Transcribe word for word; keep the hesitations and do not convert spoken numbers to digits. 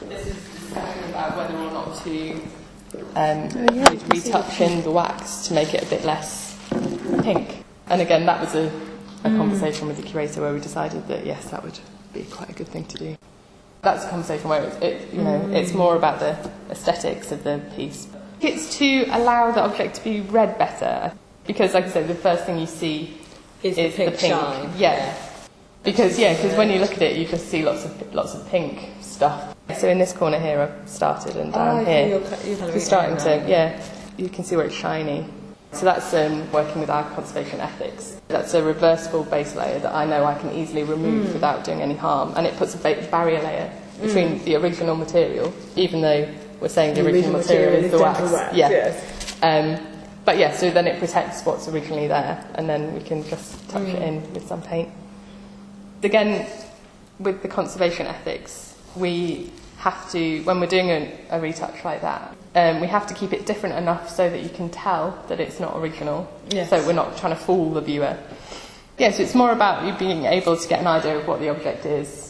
This is a discussion about whether or not to um, oh, yeah, retouch in the wax to make it a bit less pink. And again, that was a, a mm. conversation with the curator where we decided that yes, that would be quite a good thing to do. That's a conversation where it, it you know, mm. it's more about the aesthetics of the piece. It's to allow the object to be read better, because, like I said, the first thing you see is, is the pink, the pink. shine. Yeah. yeah. Because yeah, because when you look at it, you just see lots of lots of pink stuff. So in this corner here, I've started, and down oh, here, you're, you're we're starting to yeah. You can see where it's shiny. So that's um, working with our conservation ethics. That's a reversible base layer that I know I can easily remove mm. without doing any harm, and it puts a ba- barrier layer between mm. the original material, even though we're saying the, the original, original material, material is the wax. wax. Yeah. Yes. Um, but yeah, so then it protects what's originally there, and then we can just touch mm. it in with some paint. Again, with the conservation ethics, we have to, when we're doing a, a retouch like that, um, we have to keep it different enough so that you can tell that it's not original. Yes. So we're not trying to fool the viewer. Yeah, so it's more about you being able to get an idea of what the object is,